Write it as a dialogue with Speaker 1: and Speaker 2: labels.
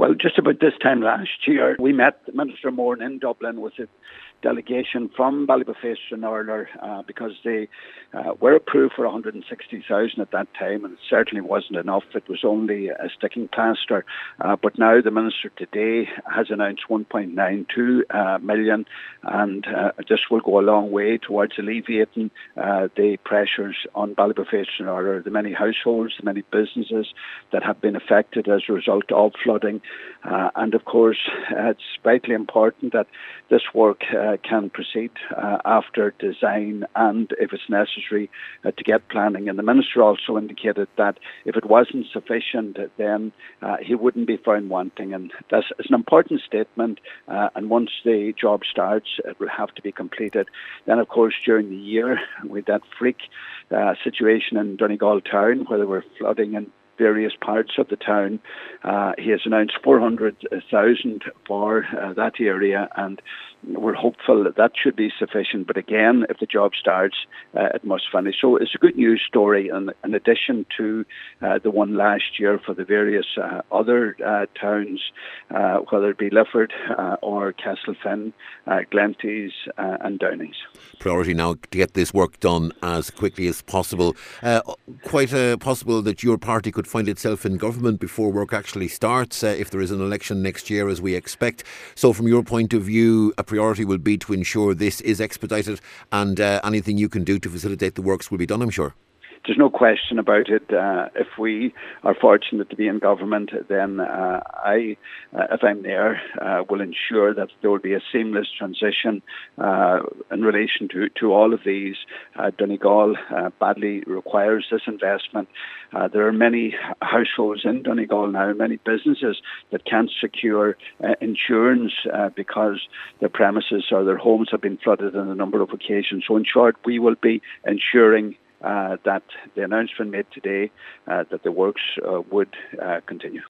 Speaker 1: Well, just about this time last year, we met Minister Moran in Dublin with a delegation from Ballybofey and Orler because they were approved for 160,000 at that time, and it certainly wasn't enough. It was only a sticking plaster. But now the Minister today has announced 1.92 million, and this will go a long way towards alleviating the pressures on Ballybofey and Orler, the many households, the many businesses that have been affected as a result of flooding. And of course, it's vitally important that this work can proceed after design and, if it's necessary, to get planning. And the Minister also indicated that if it wasn't sufficient, then he wouldn't be found wanting. And that's an important statement. And once the job starts, it will have to be completed. Then, of course, during the year, with that freak situation in Donegal town, where there were flooding in various parts of the town, he has announced 400,000 for that area, and we're hopeful that should be sufficient. But again, if the job starts, it must finish. So it's a good news story, and in addition to the one last year for the various other towns, whether it be Lifford or Castlefin, Glenties and Downings.
Speaker 2: Priority now to get this work done as quickly as possible. Quite possible that your party could find itself in government before work actually starts, if there is an election next year, as we expect. So from your point of view, a priority will be to ensure this is expedited, and anything you can do to facilitate the works will be done, I'm sure.
Speaker 1: There's no question about it. If we are fortunate to be in government, then if I'm there, will ensure that there will be a seamless transition in relation to all of these. Donegal badly requires this investment. There are many households in Donegal now, many businesses that can't secure insurance because their premises or their homes have been flooded on a number of occasions. So in short, we will be ensuring that the announcement made today that the works would continue.